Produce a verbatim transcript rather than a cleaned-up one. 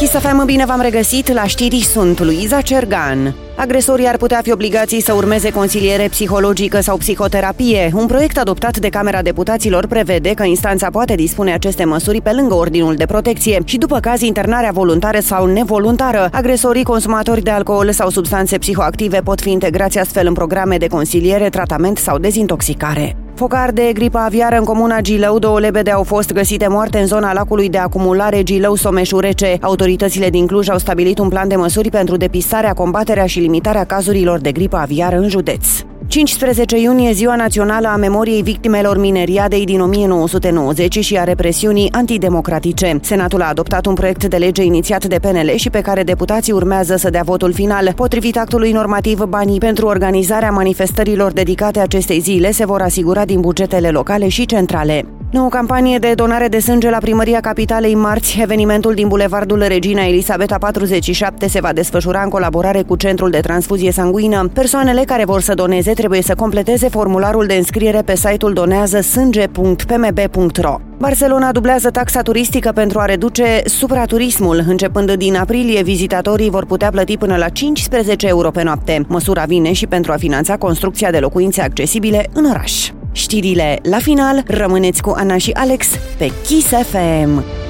Kiss F M, bine v-am regăsit, la știri sunt Luiza Cergan. Agresorii ar putea fi obligați să urmeze consiliere psihologică sau psihoterapie. Un proiect adoptat de Camera Deputaților prevede că instanța poate dispune aceste măsuri pe lângă ordinul de protecție și după caz internarea voluntară sau nevoluntară. Agresorii consumatori de alcool sau substanțe psihoactive pot fi integrați astfel în programe de consiliere, tratament sau dezintoxicare. Focar de gripă aviară în comuna Gilău, două lebede au fost găsite moarte în zona lacului de acumulare Gilău-Someșurece. Autoritățile din Cluj au stabilit un plan de măsuri pentru depistarea, combaterea și limitarea cazurilor de gripă aviară în județ. cincisprezece iunie, Ziua Națională a Memoriei Victimelor Mineriadei din o mie nouă sute nouăzeci și a represiunii antidemocratice. Senatul a adoptat un proiect de lege inițiat de P N L și pe care deputații urmează să dea votul final. Potrivit actului normativ, banii pentru organizarea manifestărilor dedicate acestei zile se vor asigura din bugetele locale și centrale. Nouă campanie de donare de sânge la Primăria Capitalei marți. Evenimentul din Bulevardul Regina Elisabeta patruzeci și șapte se va desfășura în colaborare cu Centrul de Transfuzie Sanguină. Persoanele care vor să doneze trebuie să completeze formularul de înscriere pe site-ul donează sânge punct p m b punct r o. Barcelona dublează taxa turistică pentru a reduce supraturismul. Începând din aprilie, vizitatorii vor putea plăti până la cincisprezece euro pe noapte. Măsura vine și pentru a finanța construcția de locuințe accesibile în oraș. Știrile la final, rămâneți cu Ana și Alex pe Kiss F M.